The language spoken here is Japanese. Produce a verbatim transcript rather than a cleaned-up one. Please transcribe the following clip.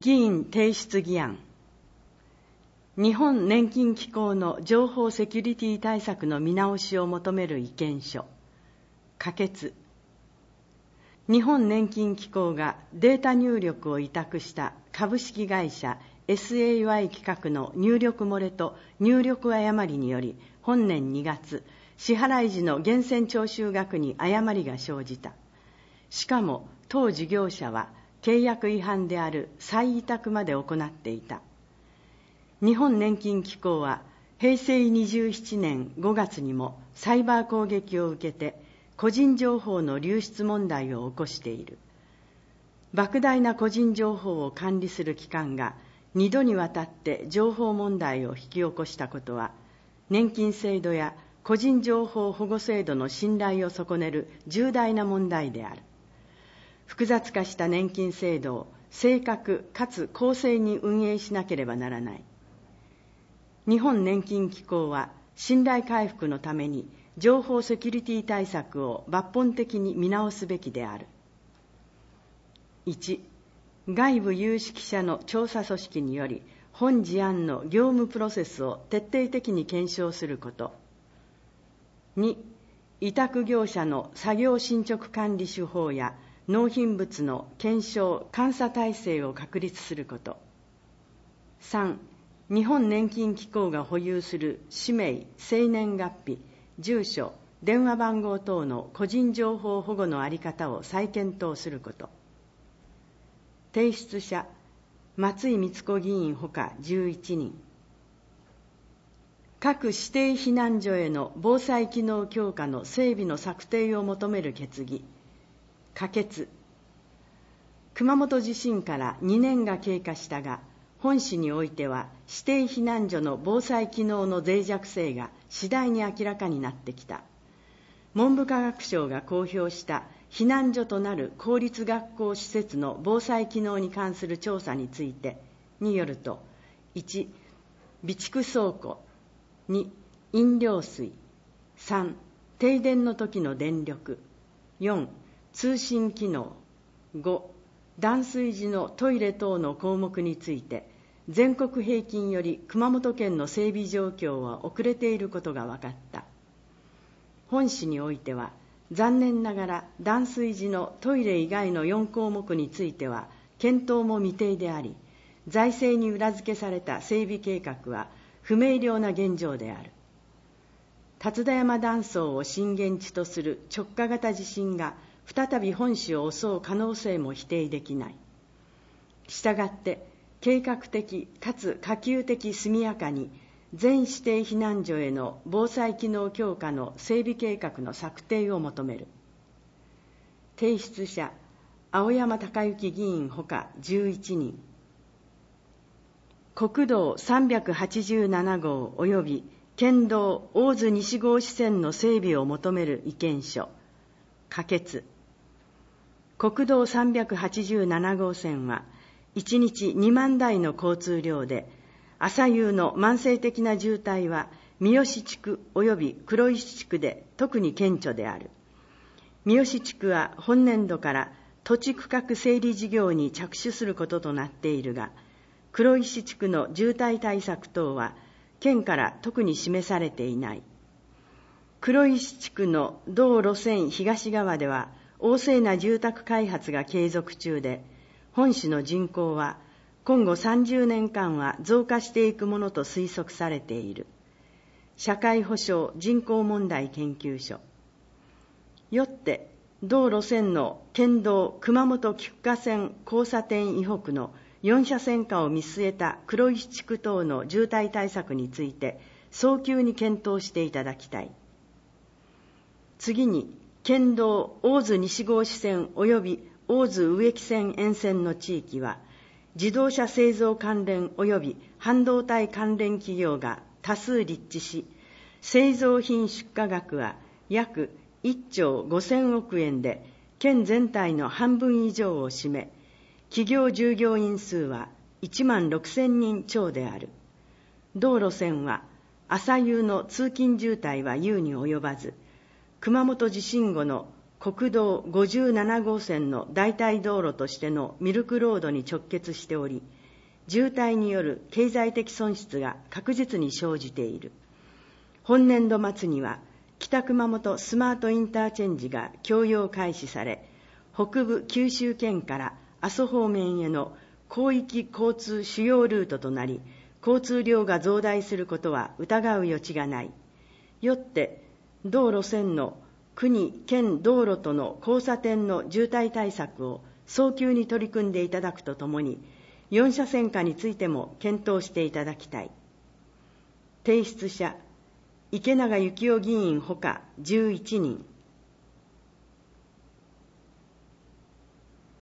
議員提出議案。日本年金機構の情報セキュリティ対策の見直しを求める意見書。可決。日本年金機構がデータ入力を委託した株式会社 エスエーワイ 企画の入力漏れと入力誤りにより、本年にがつ、支払い時の源泉徴収額に誤りが生じた。しかも、当事業者は契約違反である再委託まで行っていた。日本年金機構は、平成にじゅうななねんごがつにもサイバー攻撃を受けて、個人情報の流出問題を起こしている。莫大な個人情報を管理する機関が、二度にわたって情報問題を引き起こしたことは、年金制度や個人情報保護制度の信頼を損ねる重大な問題である。複雑化した年金制度を正確かつ公正に運営しなければならない。日本年金機構は信頼回復のために情報セキュリティ対策を抜本的に見直すべきである。いち、外部有識者の調査組織により本事案の業務プロセスを徹底的に検証すること。に、委託業者の作業進捗管理手法や納品物の検証・監査体制を確立すること。さん、日本年金機構が保有する氏名、生年月日、住所、電話番号等の個人情報保護の在り方を再検討すること。提出者、松井光子議員ほかじゅういちにん。各指定避難所への防災機能強化の整備の策定を求める決議。可決。熊本地震からにねんが経過したが、本市においては指定避難所の防災機能の脆弱性が次第に明らかになってきた。文部科学省が公表した避難所となる公立学校施設の防災機能に関する調査についてによると、いち、備蓄倉庫、に、飲料水、さん、停電の時の電力、よん、通信機能、ご、断水時のトイレ等の項目について、全国平均より熊本県の整備状況は遅れていることが分かった。本市においては、残念ながら断水時のトイレ以外のよん項目については、検討も未定であり、財政に裏付けされた整備計画は不明瞭な現状である。竜田山断層を震源地とする直下型地震が再び本市を襲う可能性も否定できない。したがって、計画的かつ可及的速やかに全指定避難所への防災機能強化の整備計画の策定を求める。提出者、青山隆之議員ほかじゅういちにん。国道さんびゃくはちじゅうななごう及び県道大津西郷支線の整備を求める意見書。可決。国道さんびゃくはちじゅうななごう線はいちにちにまんだいの交通量で、朝夕の慢性的な渋滞は三好地区及び黒石地区で特に顕著である。三好地区は本年度から土地区画整理事業に着手することとなっているが、黒石地区の渋滞対策等は県から特に示されていない。黒石地区の同路線東側では旺盛な住宅開発が継続中で、本市の人口は今後さんじゅうねんかんは増加していくものと推測されている。社会保障人口問題研究所。よって、同路線の県道熊本菊花線交差点以北のよんしゃせん化を見据えた黒石地区等の渋滞対策について早急に検討していただきたい。次に、県道大津西郷支線及び大津植木線沿線の地域は、自動車製造関連及び半導体関連企業が多数立地し、製造品出荷額は約いっちょうごせんおくえんで、県全体の半分以上を占め、企業従業員数はいちまんろくせんにんちょうである。同路線は朝夕の通勤渋滞は優に及ばず、熊本地震後の国道ごじゅうなな号線の代替道路としてのミルクロードに直結しており、渋滞による経済的損失が確実に生じている。本年度末には北熊本スマートインターチェンジが供用開始され、北部九州圏から阿蘇方面への広域交通主要ルートとなり、交通量が増大することは疑う余地がない。よって同路線の国・県道路との交差点の渋滞対策を早急に取り組んでいただくとともに、よん車線化についても検討していただきたい。提出者、池永幸男議員ほかじゅういちにん、